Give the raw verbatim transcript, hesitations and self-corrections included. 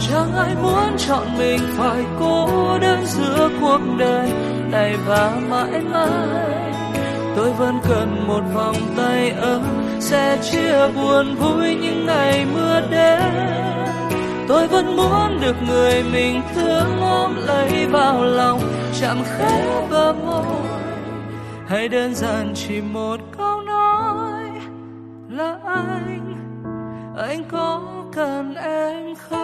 chẳng ai muốn chọn mình phải cô đơn giữa cuộc đời này và mãi mãi. Tôi vẫn cần một vòng tay ấm sẽ chia buồn vui những ngày mưa đến. Tôi vẫn muốn được người mình thương ôm lấy vào lòng, chạm khẽ bờ môi, hay đơn giản chỉ một câu nói là anh, anh có cần em không?